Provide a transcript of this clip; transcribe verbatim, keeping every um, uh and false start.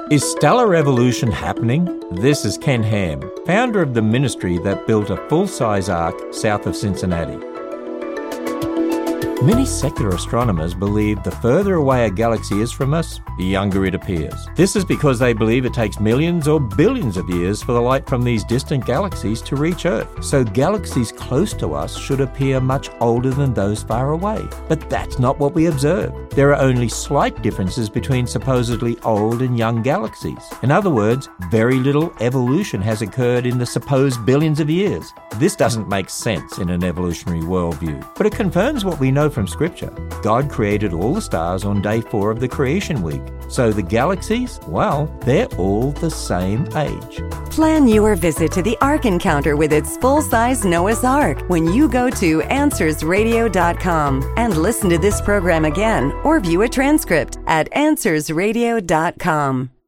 Is stellar evolution happening? This is Ken Ham, founder of the ministry that built a full-size ark south of Cincinnati. Many secular astronomers believe the further away a galaxy is from us, the younger it appears. This is because they believe it takes millions or billions of years for the light from these distant galaxies to reach Earth. So galaxies close to us should appear much older than those far away. But that's not what we observe. There are only slight differences between supposedly old and young galaxies. In other words, very little evolution has occurred in the supposed billions of years. This doesn't make sense in an evolutionary worldview, but it confirms what we know from Scripture. God created all the stars on day four of the creation week. So the galaxies, well, they're all the same age. Plan your visit to the Ark Encounter with its full-size Noah's Ark when you go to answers radio dot com and listen to this program again or view a transcript at answers radio dot com.